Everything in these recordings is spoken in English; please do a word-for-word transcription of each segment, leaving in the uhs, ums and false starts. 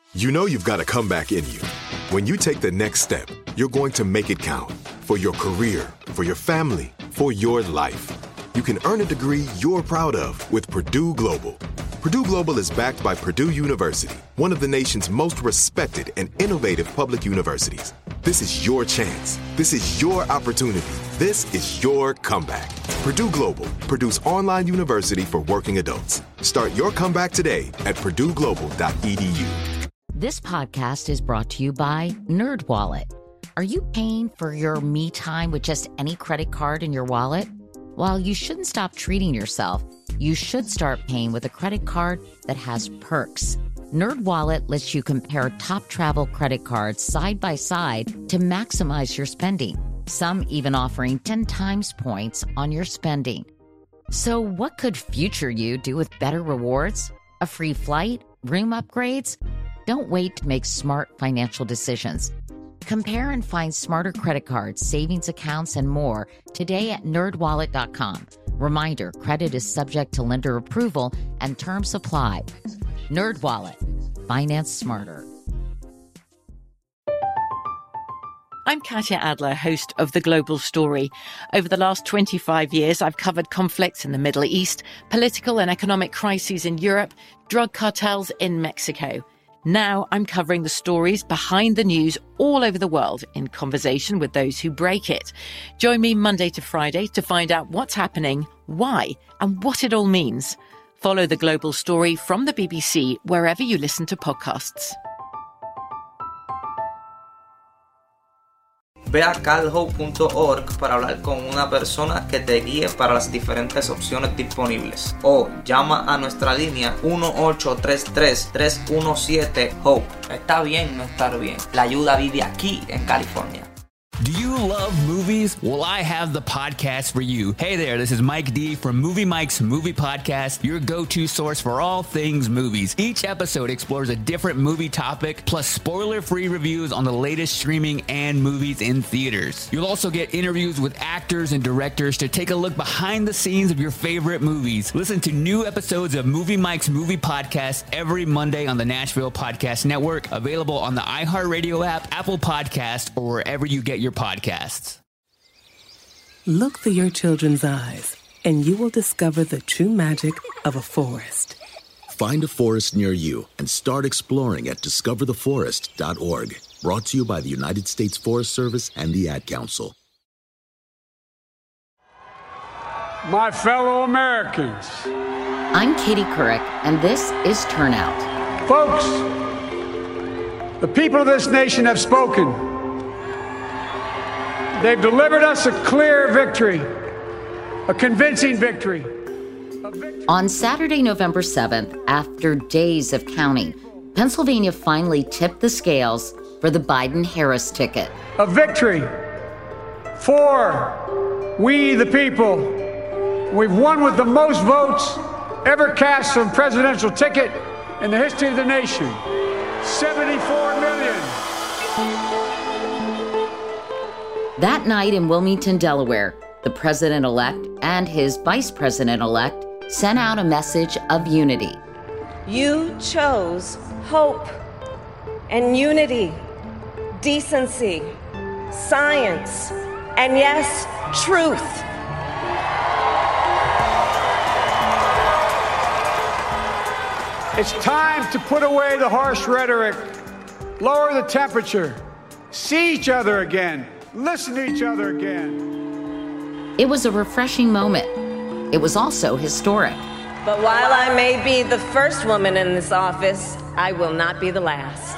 You know you've got a comeback in you. When you take the next step, you're going to make it count. For your career, for your family, for your life. You can earn a degree you're proud of with Purdue Global. Purdue Global is backed by Purdue University, one of the nation's most respected and innovative public universities. This is your chance. This is your opportunity. This is your comeback. Purdue Global, Purdue's online university for working adults. Start your comeback today at purdue global dot e d u. This podcast is brought to you by NerdWallet. Are you paying for your me time with just any credit card in your wallet? While you shouldn't stop treating yourself, you should start paying with a credit card that has perks. NerdWallet lets you compare top travel credit cards side by side to maximize your spending. Some even offering ten times points on your spending. So what could future you do with better rewards? A free flight? Room upgrades? Don't wait to make smart financial decisions. Compare and find smarter credit cards, savings accounts, and more today at nerd wallet dot com. Reminder, credit is subject to lender approval and terms apply. NerdWallet. Finance smarter. I'm Katya Adler, host of The Global Story. Over the last twenty-five years, I've covered conflicts in the Middle East, political and economic crises in Europe, drug cartels in Mexico. Now I'm covering the stories behind the news all over the world in conversation with those who break it. Join me Monday to Friday to find out what's happening, why, and what it all means. Follow The Global Story from the B B C wherever you listen to podcasts. Ve a calhope punto org para hablar con una persona que te guíe para las diferentes opciones disponibles. O llama a nuestra línea uno ocho tres tres, tres uno siete, HOPE. Está bien no estar bien. La ayuda vive aquí en California. Do you love movies? Well, I have the podcast for you. Hey there, this is Mike D from Movie Mike's Movie Podcast, your go-to source for all things movies. Each episode explores a different movie topic, plus spoiler-free reviews on the latest streaming and movies in theaters. You'll also get interviews with actors and directors to take a look behind the scenes of your favorite movies. Listen to new episodes of Movie Mike's Movie Podcast every Monday on the Nashville Podcast Network, available on the iHeartRadio app, Apple Podcast, or wherever you get your podcasts. Look through your children's eyes, and you will discover the true magic of a forest. Find a forest near you and start exploring at discover the forest dot org. Brought to you by the United States Forest Service and the Ad Council. My fellow Americans. I'm Katie Couric, and this is Turnout. Folks, the people of this nation have spoken. They've delivered us a clear victory, a convincing victory. A victory. On Saturday, November seventh, after days of counting, Pennsylvania finally tipped the scales for the Biden-Harris ticket. A victory for we the people. We've won with the most votes ever cast for a presidential ticket in the history of the nation. seventy-four million. That night in Wilmington, Delaware, the president-elect and his vice president-elect sent out a message of unity. You chose hope and unity, decency, science, and yes, truth. It's time to put away the harsh rhetoric, lower the temperature, see each other again. Listen to each other again. It was a refreshing moment. It was also historic. But while I may be the first woman in this office, I will not be the last.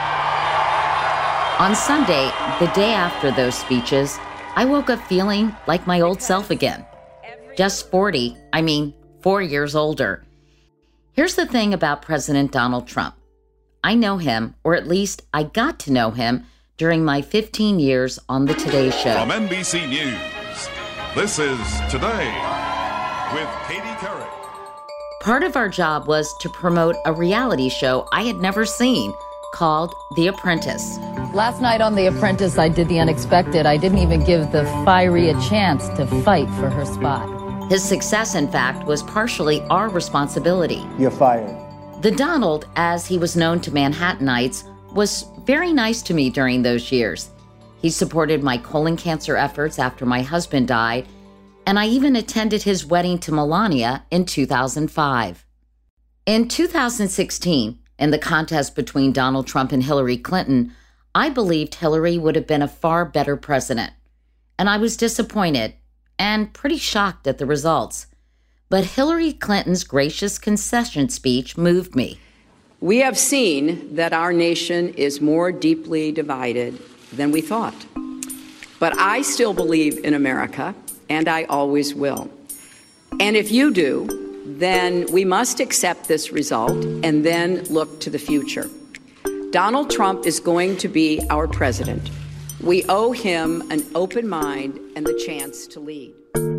On Sunday, the day after those speeches, I woke up feeling like my old self again. Just forty, I mean, four years older. Here's the thing about President Donald Trump. I know him, or at least I got to know him, during my fifteen years on the Today Show. From N B C News, this is Today with Katie Couric. Part of our job was to promote a reality show I had never seen called The Apprentice. Last night on The Apprentice, I did the unexpected. I didn't even give the fiery a chance to fight for her spot. His success, in fact, was partially our responsibility. You're fired. The Donald, as he was known to Manhattanites, was very nice to me during those years. He supported my colon cancer efforts after my husband died, and I even attended his wedding to Melania in two thousand five. In two thousand sixteen, in the contest between Donald Trump and Hillary Clinton, I believed Hillary would have been a far better president, and I was disappointed and pretty shocked at the results. But Hillary Clinton's gracious concession speech moved me. We have seen that our nation is more deeply divided than we thought. But I still believe in America, and I always will. And if you do, then we must accept this result and then look to the future. Donald Trump is going to be our president. We owe him an open mind and the chance to lead.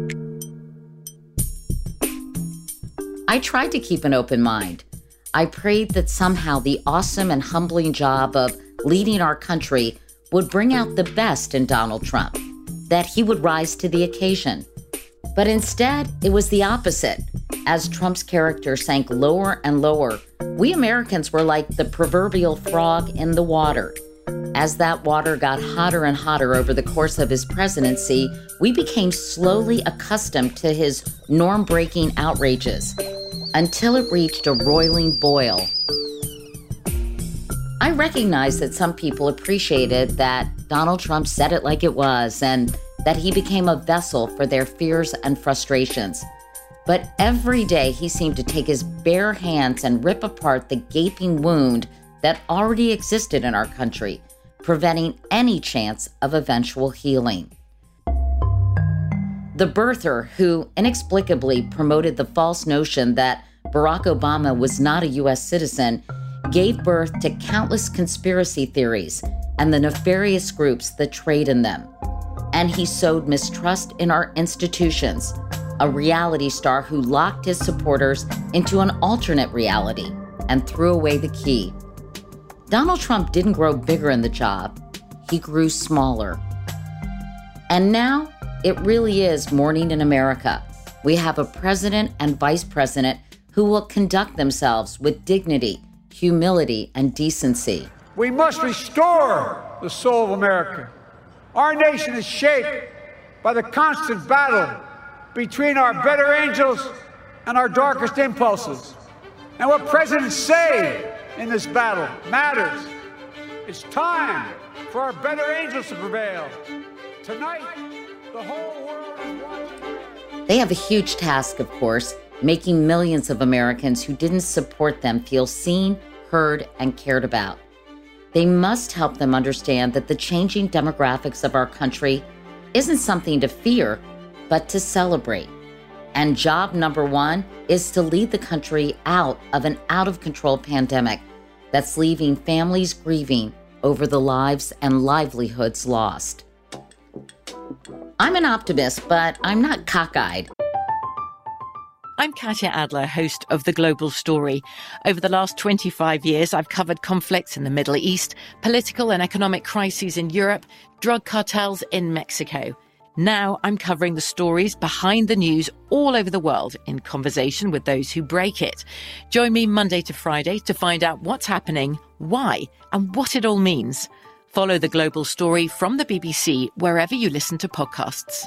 I tried to keep an open mind. I prayed that somehow the awesome and humbling job of leading our country would bring out the best in Donald Trump, that he would rise to the occasion. But instead, it was the opposite. As Trump's character sank lower and lower, we Americans were like the proverbial frog in the water. As that water got hotter and hotter over the course of his presidency, we became slowly accustomed to his norm-breaking outrages until it reached a roiling boil. I recognize that some people appreciated that Donald Trump said it like it was and that he became a vessel for their fears and frustrations. But every day he seemed to take his bare hands and rip apart the gaping wound that already existed in our country, preventing any chance of eventual healing. The birther, who inexplicably promoted the false notion that Barack Obama was not a U S citizen, gave birth to countless conspiracy theories and the nefarious groups that trade in them. And he sowed mistrust in our institutions, a reality star who locked his supporters into an alternate reality and threw away the key. Donald Trump didn't grow bigger in the job, he grew smaller. And now, it really is morning in America. We have a president and vice president who will conduct themselves with dignity, humility, and decency. We must restore the soul of America. Our nation is shaped by the constant battle between our better angels and our darkest impulses. And what presidents say in this battle matters. It's time for our better angels to prevail. Tonight, the whole world is watching. They have a huge task, of course, making millions of Americans who didn't support them feel seen, heard, and cared about. They must help them understand that the changing demographics of our country isn't something to fear, but to celebrate. And job number one is to lead the country out of an out-of-control pandemic that's leaving families grieving over the lives and livelihoods lost. I'm an optimist, but I'm not cockeyed. I'm Katya Adler, host of The Global Story. Over the last twenty-five years, I've covered conflicts in the Middle East, political and economic crises in Europe, drug cartels in Mexico. Now I'm covering the stories behind the news all over the world in conversation with those who break it. Join me Monday to Friday to find out what's happening, why, and what it all means. Follow The Global Story from the B B C wherever you listen to podcasts.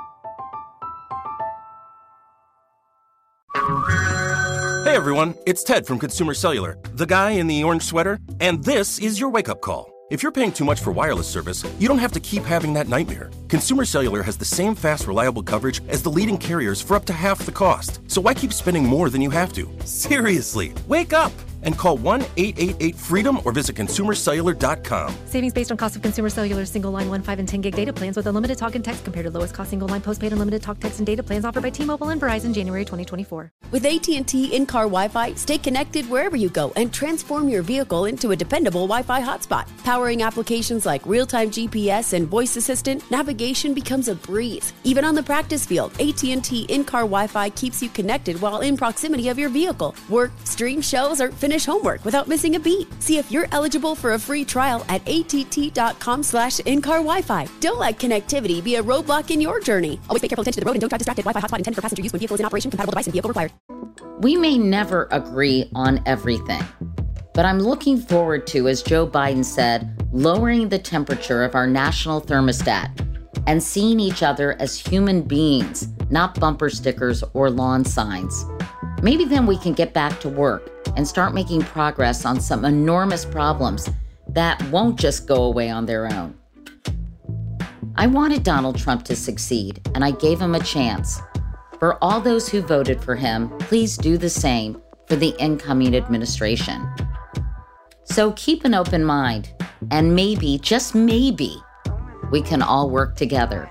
Hey everyone, it's Ted from Consumer Cellular, the guy in the orange sweater, and this is your wake-up call. If you're paying too much for wireless service, you don't have to keep having that nightmare. Consumer Cellular has the same fast, reliable coverage as the leading carriers for up to half the cost. So why keep spending more than you have to? Seriously, wake up and call one eight eight eight freedom or visit consumer cellular dot com. Savings based on cost of Consumer Cellular single line one, five, and ten gig data plans with unlimited talk and text compared to lowest cost single line postpaid unlimited talk, text, and data plans offered by T-Mobile and Verizon January twenty twenty-four. With A T and T in-car Wi-Fi, stay connected wherever you go and transform your vehicle into a dependable Wi-Fi hotspot. Powering applications like real-time G P S and voice assistant, navigation becomes a breeze. Even on the practice field, A T and T in-car Wi-Fi keeps you connected while in proximity of your vehicle. Work, stream shows, or finish homework without missing a beat. See if you're eligible for a free trial at att.com slash in-car Wi-Fi. Don't let connectivity be a roadblock in your journey. Always pay careful attention to the road and don't drive distracted. Wi-Fi hotspot intended for passenger use when vehicle is in operation. Compatible device and vehicle required. We may never agree on everything, but I'm looking forward to, as Joe Biden said, lowering the temperature of our national thermostat and seeing each other as human beings, not bumper stickers or lawn signs. Maybe then we can get back to work and start making progress on some enormous problems that won't just go away on their own. I wanted Donald Trump to succeed, and I gave him a chance. For all those who voted for him, please do the same for the incoming administration. So keep an open mind, and maybe, just maybe, we can all work together.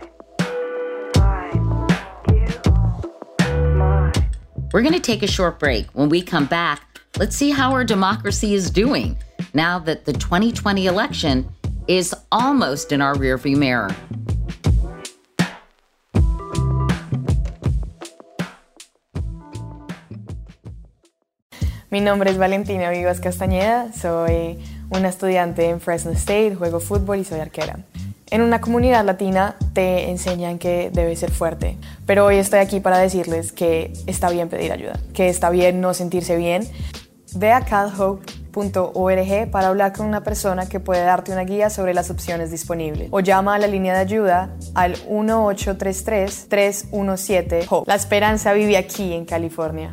We're going to take a short break. When we come back, let's see how our democracy is doing now that the twenty twenty election is almost in our rearview mirror. Mi nombre es Valentina Vivas Castañeda, soy una estudiante en Fresno State, juego fútbol y soy arquera. En una comunidad latina te enseñan que debes ser fuerte, pero hoy estoy aquí para decirles que está bien pedir ayuda, que está bien no sentirse bien. Ve a cal hope punto org para hablar con una persona que puede darte una guía sobre las opciones disponibles o llama a la línea de ayuda al uno ocho tres tres, tres uno siete, HOPE. La esperanza vive aquí en California.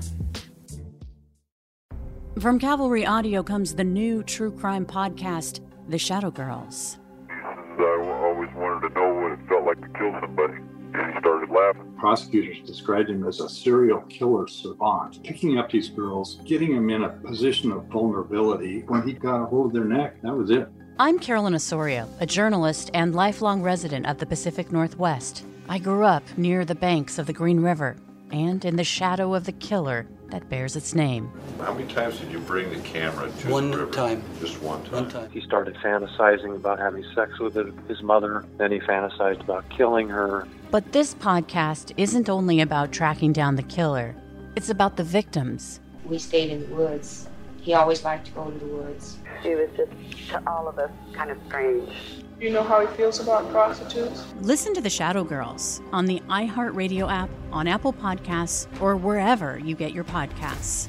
From Cavalry Audio comes the new true crime podcast, The Shadow Girls. I always wanted to know what it felt like to kill somebody. And he started laughing. Prosecutors described him as a serial killer savant, picking up these girls, getting them in a position of vulnerability. When he got a hold of their neck, that was it. I'm Carolyn Osorio, a journalist and lifelong resident of the Pacific Northwest. I grew up near the banks of the Green River and in the shadow of the killer that bears its name. How many times did you bring the camera to one the river? time. Just one time? One time. He started fantasizing about having sex with his mother. Then he fantasized about killing her. But this podcast isn't only about tracking down the killer. It's about the victims. We stayed in the woods. He always liked to go to the woods. She was just, to all of us, kind of strange. You know how he feels about prostitutes? Listen to The Shadow Girls on the iHeartRadio app, on Apple Podcasts, or wherever you get your podcasts.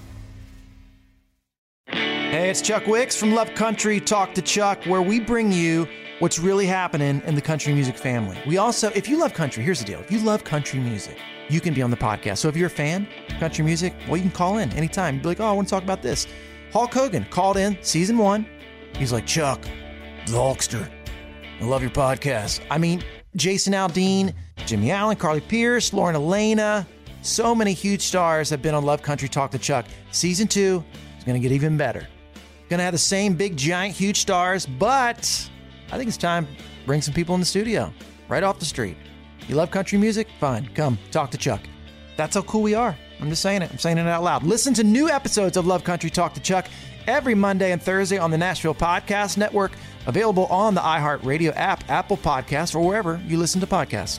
Hey, it's Chuck Wicks from Love Country Talk to Chuck, where we bring you what's really happening in the country music family. We also, if you love country, here's the deal. If you love country music, you can be on the podcast. So if you're a fan of country music, well, you can call in anytime. Be like, oh, I want to talk about this. Hulk Hogan called in season one. He's like, Chuck, the Hulkster, I love your podcast. I mean, Jason Aldean, Jimmy Allen, Carly Pierce, Lauren Elena, so many huge stars have been on Love Country Talk to Chuck. Season two is going to get even better. Going to have the same big, giant, huge stars, but I think it's time to bring some people in the studio, right off the street. You love country music? Fine, come, talk to Chuck. That's how cool we are. I'm just saying it. I'm saying it out loud. Listen to new episodes of Love Country Talk to Chuck every Monday and Thursday on the Nashville Podcast Network, available on the iHeartRadio app, Apple Podcasts, or wherever you listen to podcasts.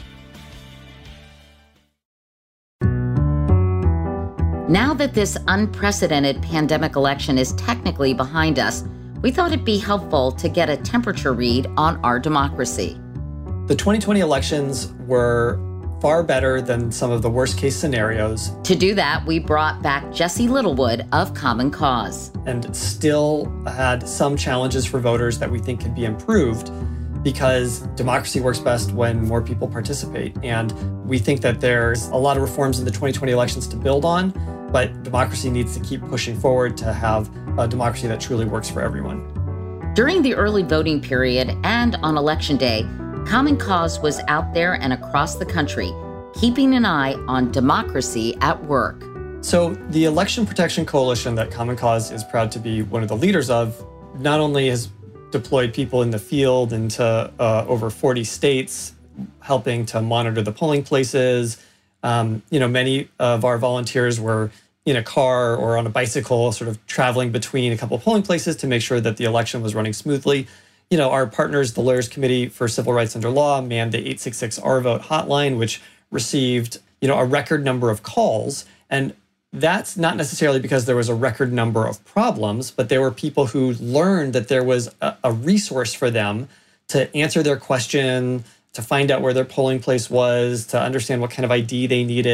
Now that this unprecedented pandemic election is technically behind us, we thought it'd be helpful to get a temperature read on our democracy. The twenty twenty elections were far better than some of the worst case scenarios. To do that, we brought back Jesse Littlewood of Common Cause. And still had some challenges for voters that we think can be improved, because democracy works best when more people participate. And we think that there's a lot of reforms in the twenty twenty elections to build on, but democracy needs to keep pushing forward to have a democracy that truly works for everyone. During the early voting period and on Election Day, Common Cause was out there and across the country, keeping an eye on democracy at work. So the Election Protection Coalition that Common Cause is proud to be one of the leaders of, not only has deployed people in the field into uh, over forty states, helping to monitor the polling places. Um, you know, many of our volunteers were in a car or on a bicycle, sort of traveling between a couple of polling places to make sure that the election was running smoothly. You know, our partners, the Lawyers Committee for Civil Rights Under Law, manned the eight six six R vote hotline, which received, you know, a record number of calls. And that's not necessarily because there was a record number of problems, but there were people who learned that there was a, a resource for them to answer their question, to find out where their polling place was, to understand what kind of I D they needed.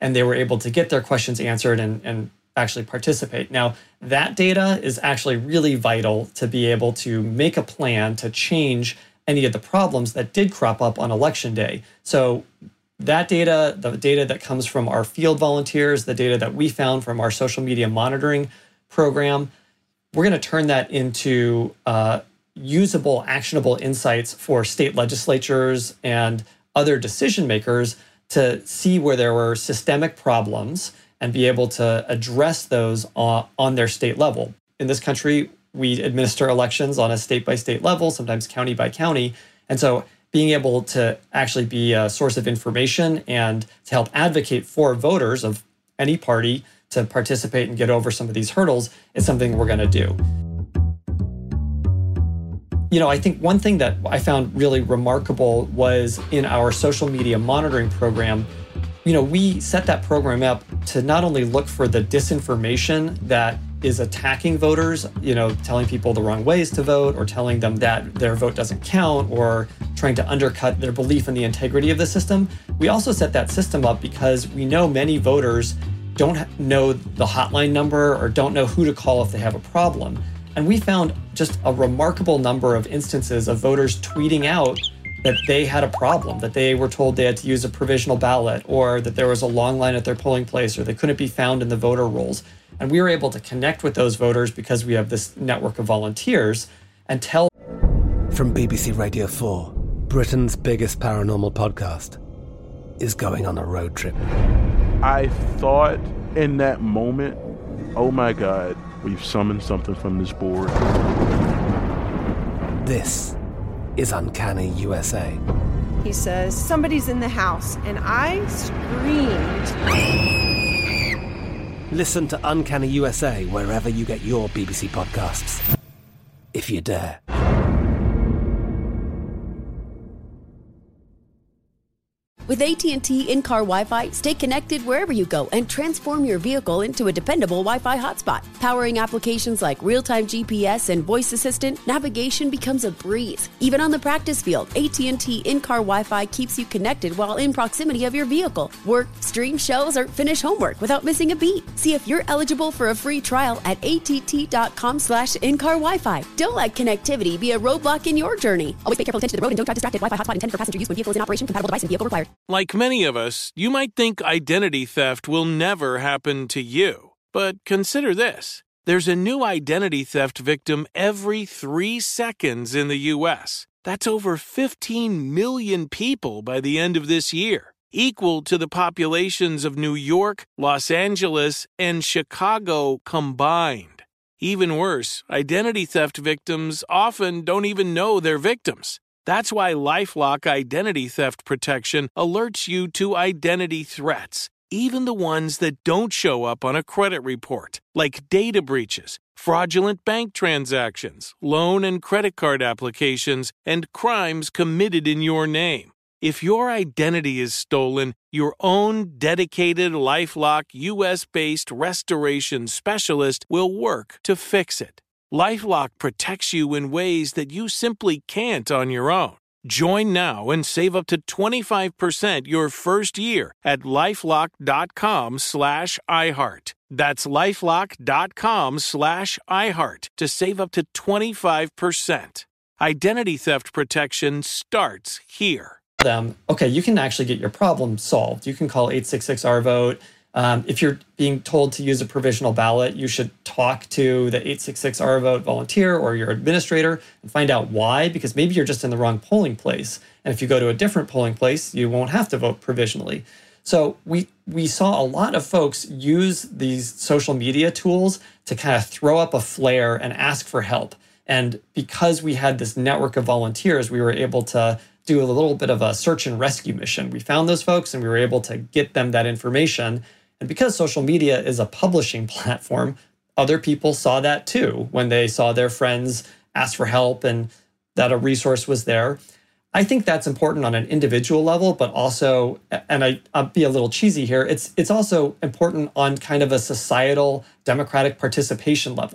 and they were able to get their questions answered and, and actually participate. Now, that data is actually really vital to be able to make a plan to change any of the problems that did crop up on election day. So that data, the data that comes from our field volunteers, the data that we found from our social media monitoring program, we're going to turn that into uh, usable, actionable insights for state legislatures and other decision makers to see where there were systemic problems and be able to address those on, on their state level. In this country, we administer elections on a state-by-state level, sometimes county by county. And so being able to actually be a source of information and to help advocate for voters of any party to participate and get over some of these hurdles is something we're going to do. You know, I think one thing that I found really remarkable was in our social media monitoring program, you know, we set that program up to not only look for the disinformation that is attacking voters, you know, telling people the wrong ways to vote or telling them that their vote doesn't count or trying to undercut their belief in the integrity of the system. We also set that system up because we know many voters don't know the hotline number or don't know who to call if they have a problem. And we found just a remarkable number of instances of voters tweeting out that they had a problem, that they were told they had to use a provisional ballot or that there was a long line at their polling place or they couldn't be found in the voter rolls. And we were able to connect with those voters because we have this network of volunteers and tell. From B B C Radio four, Britain's biggest paranormal podcast is going on a road trip. I thought in that moment, oh my God, we've summoned something from this board. This is Uncanny U S A. He says, somebody's in the house, and I screamed. Listen to Uncanny U S A wherever you get your B B C podcasts, if you dare. With A T and T in-car Wi-Fi, stay connected wherever you go and transform your vehicle into a dependable Wi-Fi hotspot. Powering applications like real-time G P S and voice assistant, navigation becomes a breeze. Even on the practice field, A T and T in-car Wi-Fi keeps you connected while in proximity of your vehicle. Work, stream shows, or finish homework without missing a beat. See if you're eligible for a free trial at att.com slash in-car Wi-Fi. Don't let connectivity be a roadblock in your journey. Always pay careful attention to the road and don't drive distracted. Wi-Fi hotspot intended for passenger use when vehicle is in operation. Compatible device and vehicle required. Like many of us, you might think identity theft will never happen to you. But consider this. There's a new identity theft victim every three seconds in the U S. That's over fifteen million people by the end of this year, equal to the populations of New York, Los Angeles, and Chicago combined. Even worse, identity theft victims often don't even know they're victims. That's why LifeLock Identity Theft Protection alerts you to identity threats, even the ones that don't show up on a credit report, like data breaches, fraudulent bank transactions, loan and credit card applications, and crimes committed in your name. If your identity is stolen, your own dedicated LifeLock U S-based restoration specialist will work to fix it. LifeLock protects you in ways that you simply can't on your own. Join now and save up to twenty-five percent your first year at LifeLock.com slash iHeart. That's LifeLock.com slash iHeart to save up to twenty-five percent. Identity theft protection starts here. Them, okay, you can actually get your problem solved. You can call eight six six R vote. Um, if you're being told to use a provisional ballot, you should talk to the eight six six R vote volunteer or your administrator and find out why, because maybe you're just in the wrong polling place. And if you go to a different polling place, you won't have to vote provisionally. So we we saw a lot of folks use these social media tools to kind of throw up a flare and ask for help. And because we had this network of volunteers, we were able to do a little bit of a search and rescue mission. We found those folks and we were able to get them that information. And because social media is a publishing platform, other people saw that too when they saw their friends ask for help and that a resource was there. I think that's important on an individual level, but also, and I, I'll be a little cheesy here, it's it's also important on kind of a societal democratic participation level.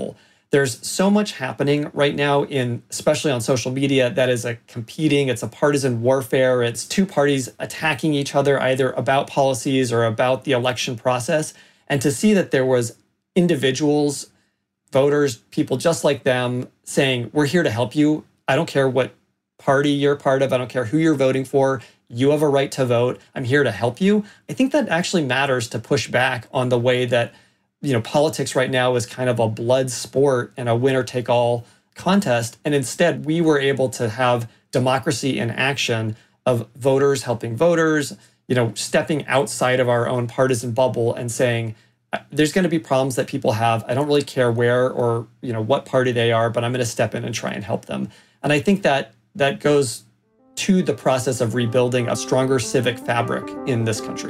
There's so much happening right now, in especially on social media, that is a competing, it's a partisan warfare. It's two parties attacking each other either about policies or about the election process. And to see that there was individuals, voters, people just like them saying, we're here to help you. I don't care what party you're part of. I don't care who you're voting for. You have a right to vote. I'm here to help you. I think that actually matters to push back on the way that, you know, politics right now is kind of a blood sport and a winner-take-all contest. And instead, we were able to have democracy in action of voters helping voters, you know, stepping outside of our own partisan bubble and saying, there's going to be problems that people have. I don't really care where or, you know, what party they are, but I'm going to step in and try and help them. And I think that that goes to the process of rebuilding a stronger civic fabric in this country.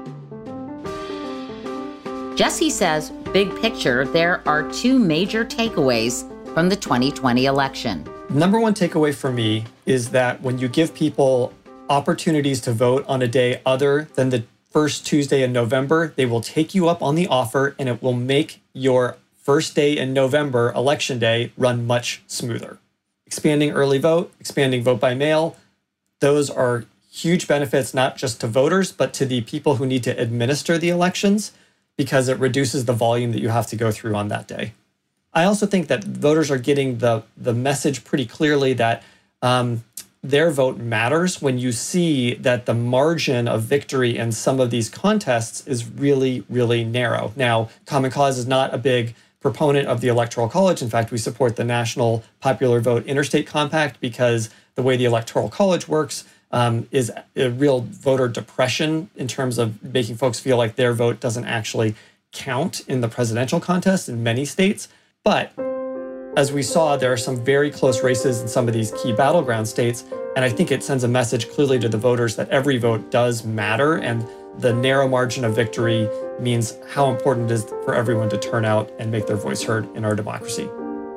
Jesse says, big picture, there are two major takeaways from the twenty twenty election. Number one takeaway for me is that when you give people opportunities to vote on a day other than the first Tuesday in November, they will take you up on the offer, and it will make your first day in November, election day, run much smoother. Expanding early vote, expanding vote by mail, those are huge benefits, not just to voters, but to the people who need to administer the elections, because it reduces the volume that you have to go through on that day. I also think that voters are getting the, the message pretty clearly that um, their vote matters when you see that the margin of victory in some of these contests is really, really narrow. Now, Common Cause is not a big proponent of the Electoral College. In fact, we support the National Popular Vote Interstate Compact because the way the Electoral College works um, is a real voter depression in terms of making folks feel like their vote doesn't actually count in the presidential contest in many states. But as we saw, there are some very close races in some of these key battleground states, and I think it sends a message clearly to the voters that every vote does matter, and the narrow margin of victory means how important it is for everyone to turn out and make their voice heard in our democracy.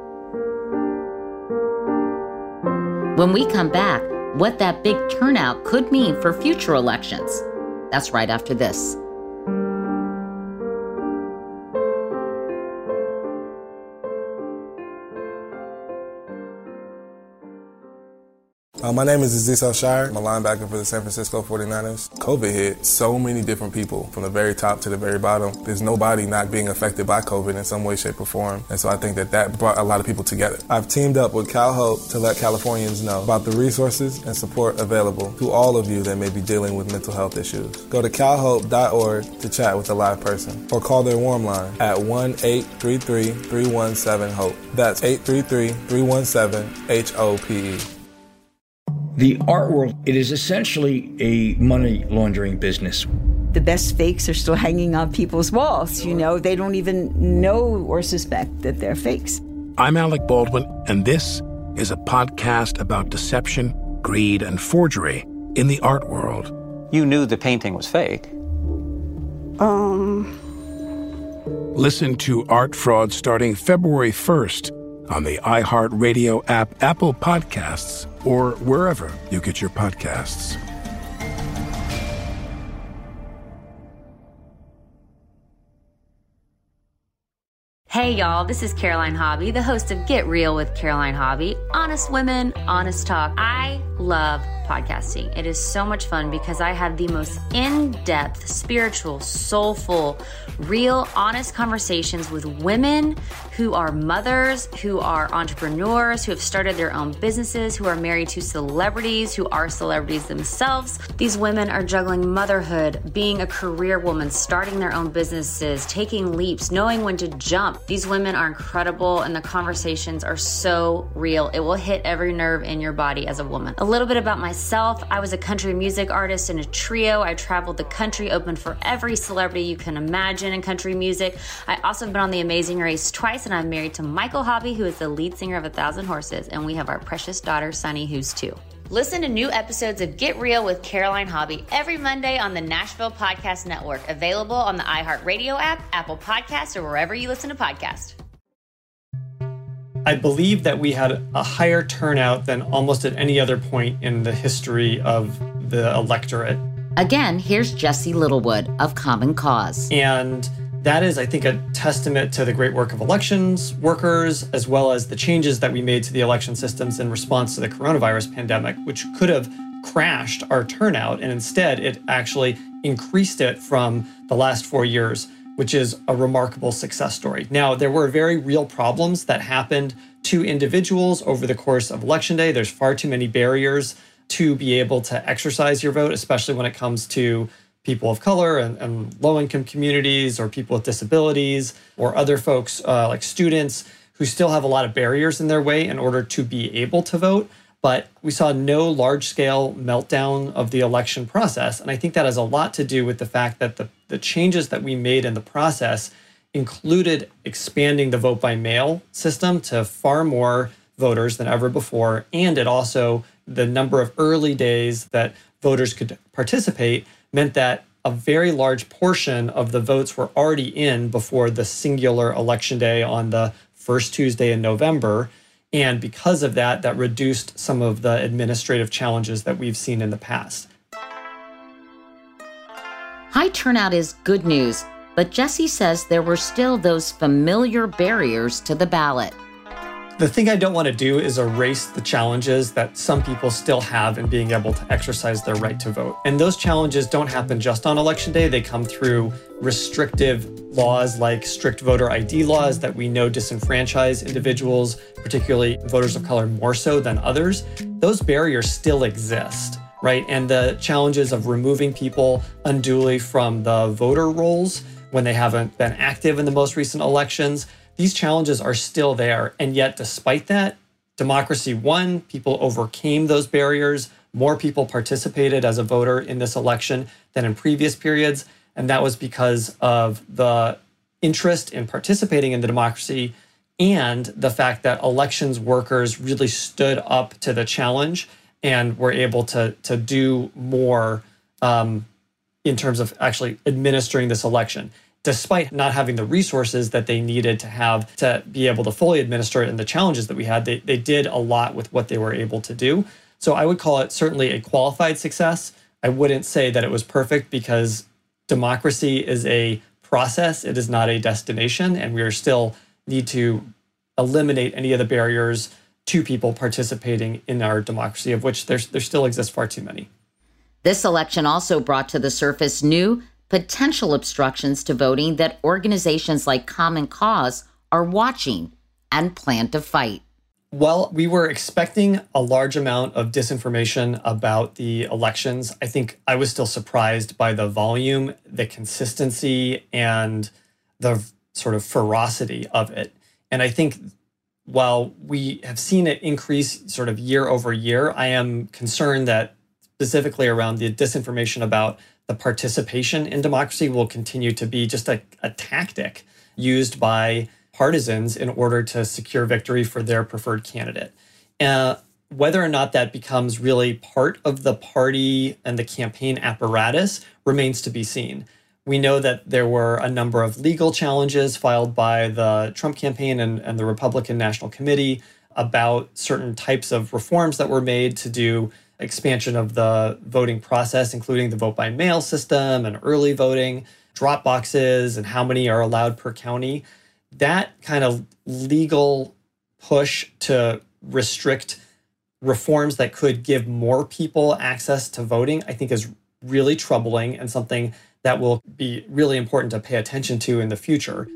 When we come back, what that big turnout could mean for future elections. That's right after this. Uh, my name is Aziz Al-Shire. I'm a linebacker for the San Francisco forty-niners. COVID hit so many different people from the very top to the very bottom. There's nobody not being affected by COVID in some way, shape, or form. And so I think that that brought a lot of people together. I've teamed up with CalHope to let Californians know about the resources and support available to all of you that may be dealing with mental health issues. Go to cal hope dot org to chat with a live person or call their warm line at one eight three three, three one seven, HOPE. That's eight three three, three one seven, H O P E. The art world, it is essentially a money laundering business. The best fakes are still hanging on people's walls. You know, they don't even know or suspect that they're fakes. I'm Alec Baldwin, and this is a podcast about deception, greed, and forgery in the art world. You knew the painting was fake. Um. Listen to Art Fraud starting February first on the iHeartRadio app, Apple Podcasts, or wherever you get your podcasts. Hey y'all, this is Caroline Hobby, the host of Get Real with Caroline Hobby. Honest women, honest talk. I love podcasting. It is so much fun because I have the most in-depth, spiritual, soulful, real, honest conversations with women who are mothers, who are entrepreneurs, who have started their own businesses, who are married to celebrities, who are celebrities themselves. These women are juggling motherhood, being a career woman, starting their own businesses, taking leaps, knowing when to jump. These women are incredible and the conversations are so real. It will hit every nerve in your body as a woman. A little bit about myself. I was a country music artist in a trio. I traveled the country, opened for every celebrity you can imagine in country music. I also have been on The Amazing Race twice, and I'm married to Michael Hobby, who is the lead singer of A Thousand Horses, and we have our precious daughter, Sunny, who's two. Listen to new episodes of Get Real with Caroline Hobby every Monday on the Nashville Podcast Network, available on the iHeartRadio app, Apple Podcasts, or wherever you listen to podcasts. I believe that we had a higher turnout than almost at any other point in the history of the electorate. Again, here's Jesse Littlewood of Common Cause. And That is, I think, a testament to the great work of elections workers, as well as the changes that we made to the election systems in response to the coronavirus pandemic, which could have crashed our turnout. And instead, it actually increased it from the last four years, which is a remarkable success story. Now, there were very real problems that happened to individuals over the course of Election Day. There's far too many barriers to be able to exercise your vote, especially when it comes to people of color and, and low-income communities or people with disabilities or other folks uh, like students who still have a lot of barriers in their way in order to be able to vote. But we saw no large-scale meltdown of the election process. And I think that has a lot to do with the fact that the, the changes that we made in the process included expanding the vote by mail system to far more voters than ever before. And it also, the number of early days that voters could participate meant that a very large portion of the votes were already in before the singular election day on the first Tuesday in November. And because of that, that reduced some of the administrative challenges that we've seen in the past. High turnout is good news, but Jesse says there were still those familiar barriers to the ballot. The thing I don't want to do is erase the challenges that some people still have in being able to exercise their right to vote. And those challenges don't happen just on Election Day. They come through restrictive laws like strict voter I D laws that we know disenfranchise individuals, particularly voters of color, more so than others. Those barriers still exist, right? And the challenges of removing people unduly from the voter rolls when they haven't been active in the most recent elections, these challenges are still there. And yet, despite that, democracy won. People overcame those barriers. More people participated as a voter in this election than in previous periods. And that was because of the interest in participating in the democracy and the fact that elections workers really stood up to the challenge and were able to, to do more um, in terms of actually administering this election, despite not having the resources that they needed to have to be able to fully administer it and the challenges that we had. They, they did a lot with what they were able to do. So I would call it certainly a qualified success. I wouldn't say that it was perfect because democracy is a process. It is not a destination. And we are still need to eliminate any of the barriers to people participating in our democracy, of which there's, there still exists far too many. This election also brought to the surface new potential obstructions to voting that organizations like Common Cause are watching and plan to fight. Well, we were expecting a large amount of disinformation about the elections. I think I was still surprised by the volume, the consistency, and the sort of ferocity of it. And I think while we have seen it increase sort of year over year, I am concerned that specifically around the disinformation about the participation in democracy will continue to be just a, a tactic used by partisans in order to secure victory for their preferred candidate. Uh, whether or not that becomes really part of the party and the campaign apparatus remains to be seen. We know that there were a number of legal challenges filed by the Trump campaign and, and the Republican National Committee about certain types of reforms that were made to do expansion of the voting process, including the vote by mail system and early voting, drop boxes, and how many are allowed per county. That kind of legal push to restrict reforms that could give more people access to voting, I think is really troubling and something that will be really important to pay attention to in the future.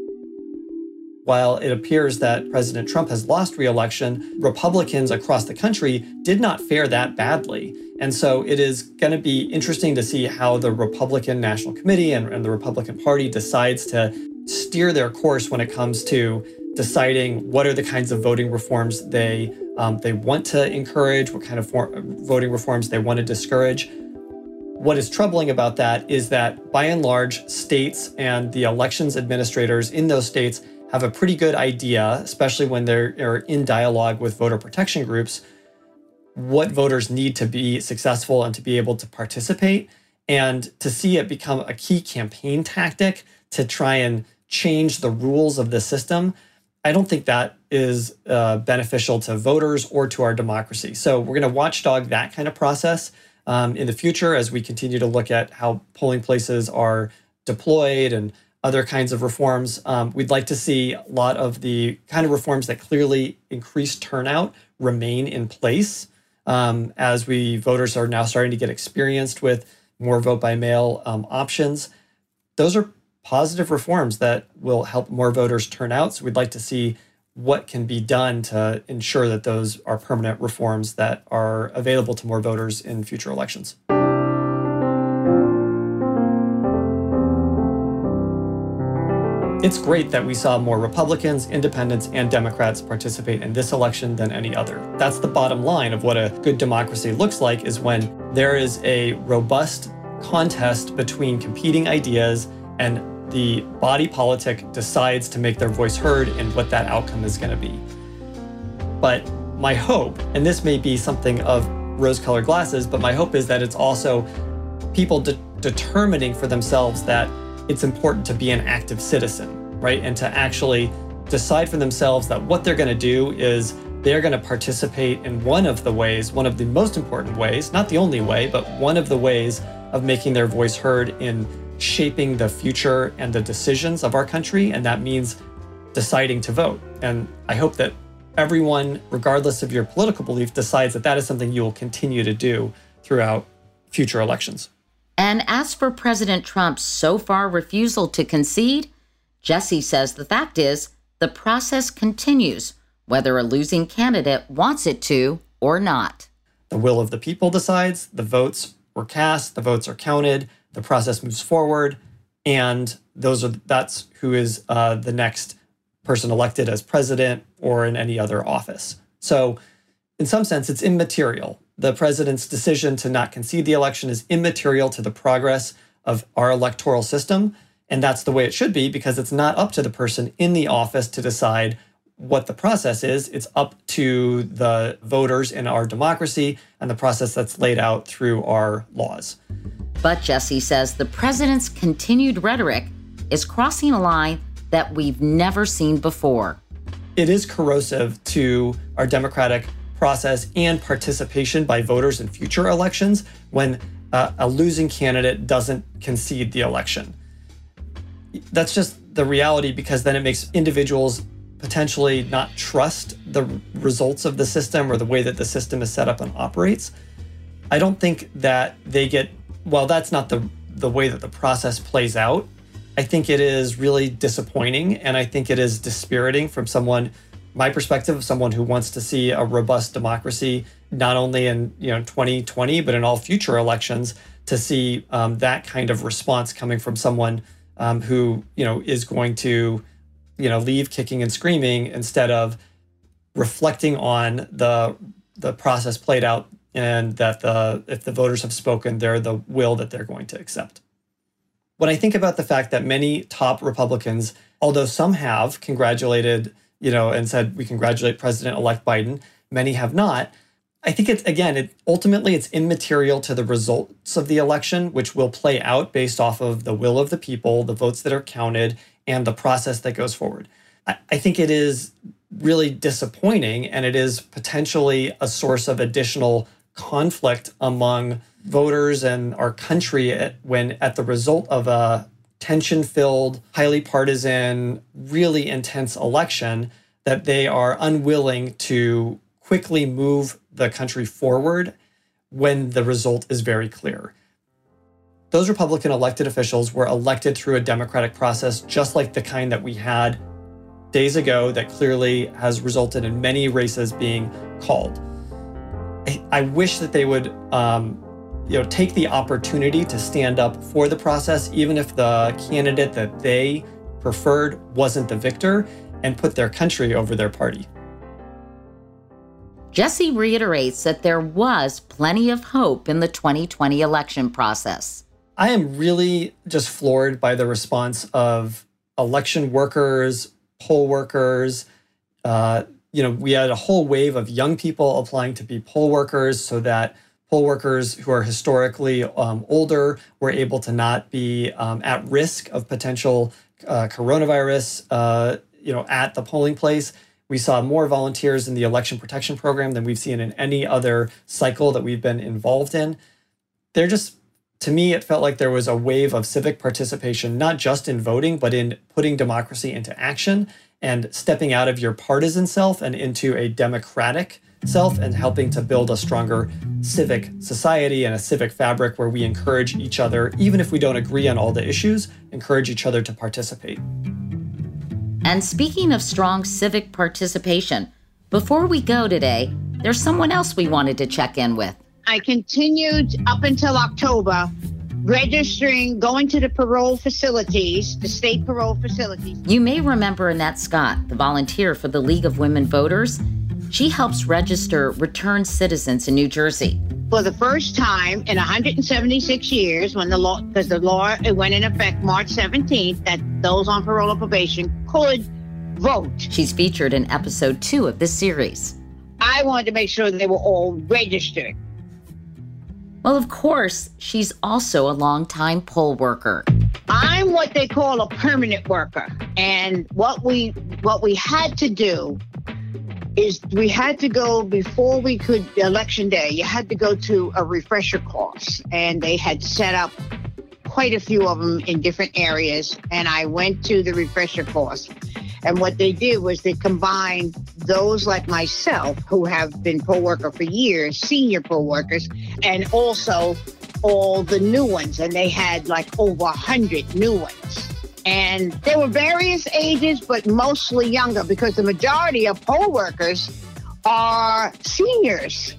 While it appears that President Trump has lost re-election, Republicans across the country did not fare that badly. And so it is going to be interesting to see how the Republican National Committee and, and the Republican Party decides to steer their course when it comes to deciding what are the kinds of voting reforms they um, they want to encourage, what kind of for- voting reforms they want to discourage. What is troubling about that is that, by and large, states and the elections administrators in those states have a pretty good idea, especially when they're, they're in dialogue with voter protection groups, what voters need to be successful and to be able to participate. And to see it become a key campaign tactic to try and change the rules of the system, I don't think that is uh, beneficial to voters or to our democracy. So we're going to watchdog that kind of process um, in the future as we continue to look at how polling places are deployed and other kinds of reforms. Um, we'd like to see a lot of the kind of reforms that clearly increase turnout remain in place um, as we voters are now starting to get experienced with more vote by mail um, options. Those are positive reforms that will help more voters turn out. So we'd like to see what can be done to ensure that those are permanent reforms that are available to more voters in future elections. It's great that we saw more Republicans, independents, and Democrats participate in this election than any other. That's the bottom line of what a good democracy looks like, is when there is a robust contest between competing ideas and the body politic decides to make their voice heard and what that outcome is going to be. But my hope, and this may be something of rose-colored glasses, but my hope is that it's also people de- determining for themselves that it's important to be an active citizen, right? And to actually decide for themselves that what they're going to do is they're going to participate in one of the ways, one of the most important ways, not the only way, but one of the ways of making their voice heard in shaping the future and the decisions of our country. And that means deciding to vote. And I hope that everyone, regardless of your political belief, decides that that is something you will continue to do throughout future elections. And as for President Trump's so far refusal to concede, Jesse says the fact is the process continues, whether a losing candidate wants it to or not. The will of the people decides, the votes were cast, the votes are counted, the process moves forward, and those are that's who is uh, the next person elected as president or in any other office. So in some sense, it's immaterial. The president's decision to not concede the election is immaterial to the progress of our electoral system. And that's the way it should be, because it's not up to the person in the office to decide what the process is. It's up to the voters in our democracy and the process that's laid out through our laws. But Jesse says the president's continued rhetoric is crossing a line that we've never seen before. It is corrosive to our democratic process and participation by voters in future elections when uh, a losing candidate doesn't concede the election. That's just the reality, because then it makes individuals potentially not trust the results of the system or the way that the system is set up and operates. I don't think that they get, well, that's not the, the way that the process plays out. I think it is really disappointing, and I think it is dispiriting from someone, my perspective, of someone who wants to see a robust democracy, not only in you know twenty twenty, but in all future elections, to see um, that kind of response coming from someone um, who you know is going to you know leave kicking and screaming instead of reflecting on the the process played out, and that the if the voters have spoken, they're the will that they're going to accept. When I think about the fact that many top Republicans, although some have congratulated, you know, and said, we congratulate President-elect Biden, many have not, I think it's, again, it ultimately it's immaterial to the results of the election, which will play out based off of the will of the people, the votes that are counted, and the process that goes forward. I, I think it is really disappointing, and it is potentially a source of additional conflict among voters and our country at, when at the result of a tension-filled, highly partisan, really intense election, that they are unwilling to quickly move the country forward when the result is very clear. Those Republican elected officials were elected through a democratic process, just like the kind that we had days ago that clearly has resulted in many races being called. I, I wish that they would um, you know, take the opportunity to stand up for the process, even if the candidate that they preferred wasn't the victor, and put their country over their party. Jesse reiterates that there was plenty of hope in the twenty twenty election process. I am really just floored by the response of election workers, poll workers. Uh, you know, we had a whole wave of young people applying to be poll workers so that poll workers who are historically um, older were able to not be um, at risk of potential uh, coronavirus, uh, you know, at the polling place. We saw more volunteers in the election protection program than we've seen in any other cycle that we've been involved in. They're just To me, it felt like there was a wave of civic participation, not just in voting, but in putting democracy into action and stepping out of your partisan self and into a democratic self and helping to build a stronger civic society and a civic fabric where we encourage each other, even if we don't agree on all the issues, encourage each other to participate. And speaking of strong civic participation, before we go today, there's someone else we wanted to check in with. I continued up until October registering, going to the parole facilities, the state parole facilities. You may remember Annette Scott, the volunteer for the League of Women Voters. She helps register returned citizens in New Jersey. For the first time in one hundred seventy-six years, when the law, because the law it went in effect March seventeenth, that those on parole or probation could vote. She's featured in episode two of this series. I wanted to make sure they were all registered. Well, of course, she's also a longtime poll worker. I'm what they call a permanent worker. And what we what we had to do is we had to go before we could, election day, you had to go to a refresher course. And they had set up quite a few of them in different areas. And I went to the refresher course. And what they did was they combined those like myself who have been poll worker for years, senior poll workers, and also all the new ones. And they had like over a hundred new ones. And they were various ages, but mostly younger because the majority of poll workers are seniors.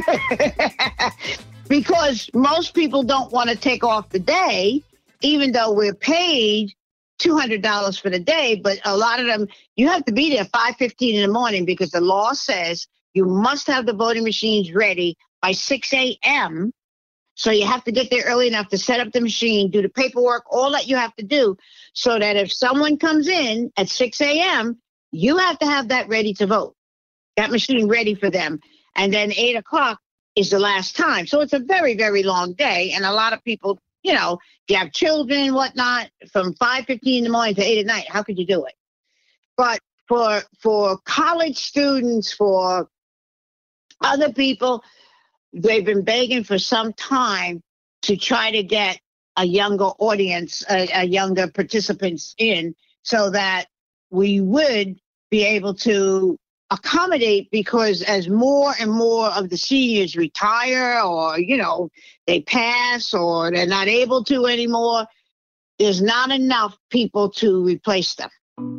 Because most people don't want to take off the day, even though we're paid two hundred dollars for the day, but a lot of them, you have to be there five fifteen in the morning because the law says you must have the voting machines ready by six a.m. So you have to get there early enough to set up the machine, do the paperwork, all that you have to do, so that if someone comes in at six a.m., you have to have that ready to vote, that machine ready for them. And then eight o'clock is the last time. So it's a very, very long day. And a lot of people, you know, if you have children and whatnot, from five fifteen in the morning to eight at night, how could you do it? But for for college students, for other people, they've been begging for some time to try to get a younger audience, a, a younger participants in, so that we would be able to accommodate, because as more and more of the seniors retire or, you know, they pass or they're not able to anymore, there's not enough people to replace them.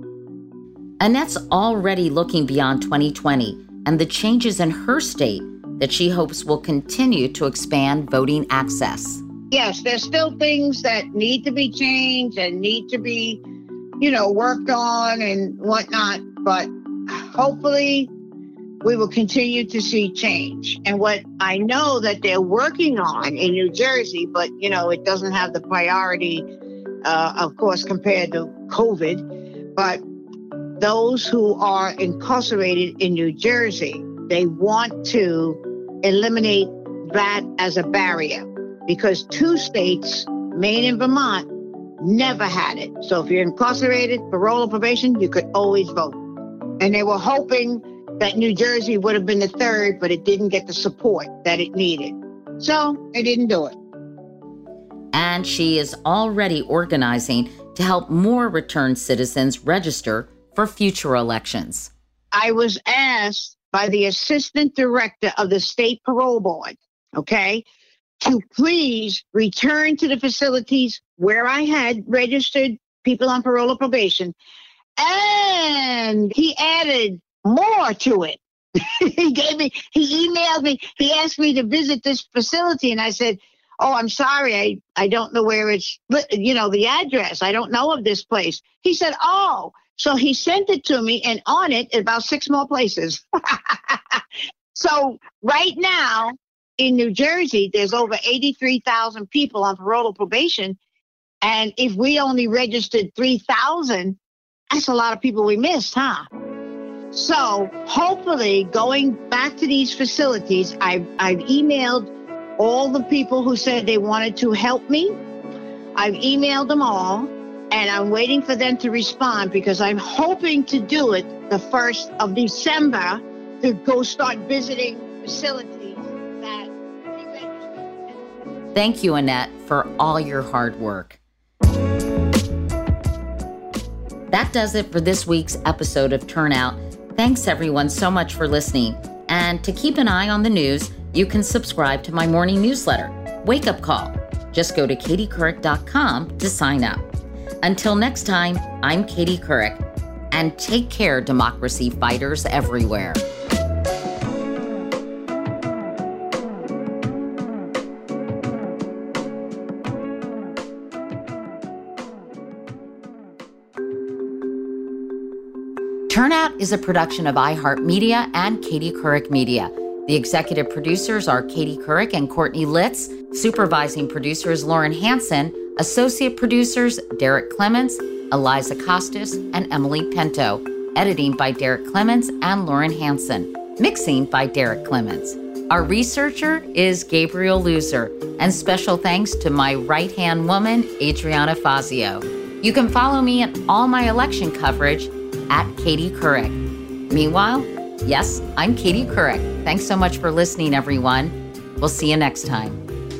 Annette's already looking beyond twenty twenty and the changes in her state that she hopes will continue to expand voting access. Yes, there's still things that need to be changed and need to be, you know, worked on and whatnot, but hopefully we will continue to see change. And what I know that they're working on in New Jersey, but, you know, it doesn't have the priority, uh, of course, compared to COVID, but those who are incarcerated in New Jersey, they want to eliminate that as a barrier, because two states, Maine and Vermont, never had it. So if you're incarcerated, parole or probation, you could always vote. And they were hoping that New Jersey would have been the third, but it didn't get the support that it needed. So they didn't do it. And she is already organizing to help more returned citizens register for future elections. I was asked by the assistant director of the state parole board, okay, to please return to the facilities where I had registered people on parole or probation. And he added more to it. He gave me, he emailed me, he asked me to visit this facility. And I said, oh, I'm sorry, I, I don't know where it's, you know, the address. I don't know of this place. He said, oh, so he sent it to me, and on it, about six more places. So right now in New Jersey, there's over eighty-three thousand people on parole or probation. And if we only registered three thousand, that's a lot of people we missed, huh? So hopefully going back to these facilities, I've, I've emailed all the people who said they wanted to help me. I've emailed them all, and I'm waiting for them to respond, because I'm hoping to do it the first of December to go start visiting facilities that we registered. Thank you, Annette, for all your hard work. That does it for this week's episode of Turnout. Thanks everyone so much for listening. And to keep an eye on the news, you can subscribe to my morning newsletter, Wake Up Call. Just go to katie couric dot com to sign up. Until next time, I'm Katie Couric, and take care, democracy fighters everywhere. Turnout is a production of iHeartMedia and Katie Couric Media. The executive producers are Katie Couric and Courtney Litz. Supervising producer is Lauren Hansen. Associate producers, Derek Clements, Eliza Costas, and Emily Pinto. Editing by Derek Clements and Lauren Hansen. Mixing by Derek Clements. Our researcher is Gabriel Loser. And special thanks to my right-hand woman, Adriana Fazio. You can follow me in all my election coverage at Katie Couric. Meanwhile, yes, I'm Katie Couric. Thanks so much for listening, everyone. We'll see you next time.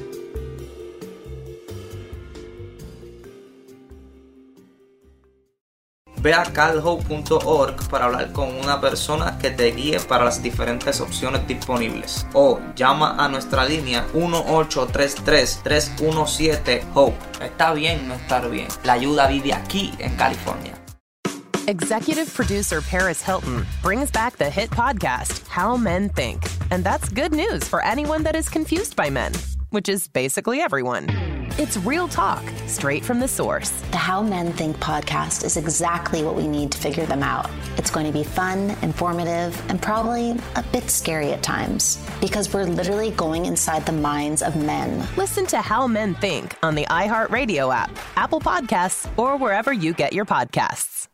Ve a calhope punto org para hablar con una persona que te guíe para las diferentes opciones disponibles. O llama a nuestra línea uno ocho tres tres, tres uno siete, HOPE. Está bien no estar bien. La ayuda vive aquí en California. Executive producer Paris Hilton brings back the hit podcast, How Men Think. And that's good news for anyone that is confused by men, which is basically everyone. It's real talk, straight from the source. The How Men Think podcast is exactly what we need to figure them out. It's going to be fun, informative, and probably a bit scary at times, because we're literally going inside the minds of men. Listen to How Men Think on the iHeartRadio app, Apple Podcasts, or wherever you get your podcasts.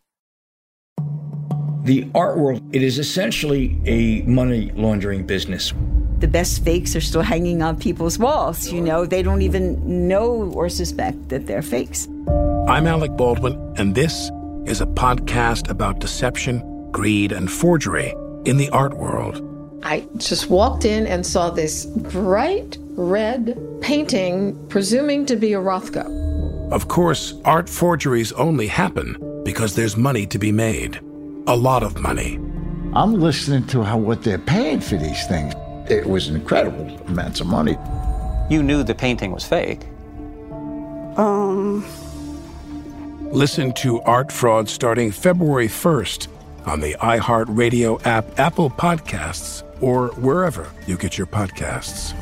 The art world, it is essentially a money laundering business. The best fakes are still hanging on people's walls. You know, they don't even know or suspect that they're fakes. I'm Alec Baldwin, and this is a podcast about deception, greed, and forgery in the art world. I just walked in and saw this bright red painting, presuming to be a Rothko. Of course, art forgeries only happen because there's money to be made. A lot of money. I'm listening to how what they're paying for these things. It was incredible amounts of money. You knew the painting was fake. Um. Listen to Art Fraud starting February first on the iHeartRadio app, Apple Podcasts, or wherever you get your podcasts.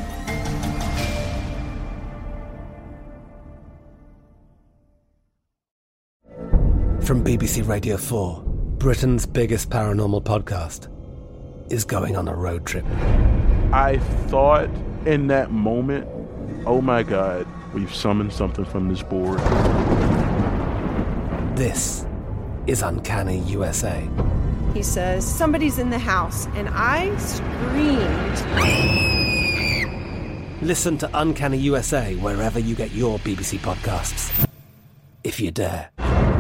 From B B C Radio four, Britain's biggest paranormal podcast is going on a road trip. I thought in that moment, oh my God, we've summoned something from this board. This is Uncanny U S A. He says, somebody's in the house, and I screamed. Listen to Uncanny U S A wherever you get your B B C podcasts, if you dare.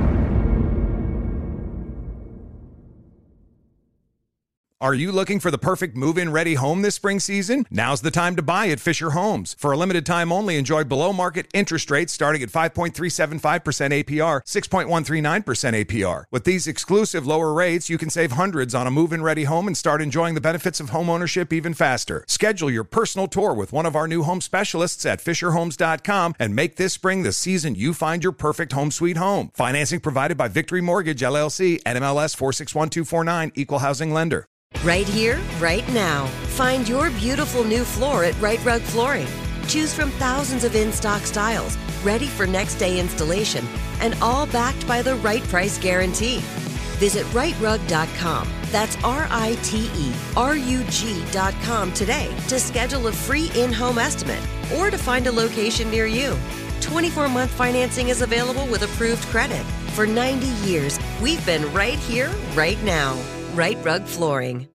Are you looking for the perfect move-in ready home this spring season? Now's the time to buy at Fisher Homes. For a limited time only, enjoy below-market interest rates starting at five point three seven five percent A P R, six point one three nine percent A P R. With these exclusive lower rates, you can save hundreds on a move-in ready home and start enjoying the benefits of home ownership even faster. Schedule your personal tour with one of our new home specialists at fisher homes dot com and make this spring the season you find your perfect home sweet home. Financing provided by Victory Mortgage, L L C, N M L S four six one two four nine, Equal Housing Lender. Right here, right now. Find your beautiful new floor at Right Rug Flooring. Choose from thousands of in-stock styles, ready for next day installation, and all backed by the right price guarantee. Visit right rug dot com. That's R I T E R U G dot com today to schedule a free in-home estimate or to find a location near you. twenty-four month financing is available with approved credit. For ninety years, we've been right here, right now. Right Rug Flooring.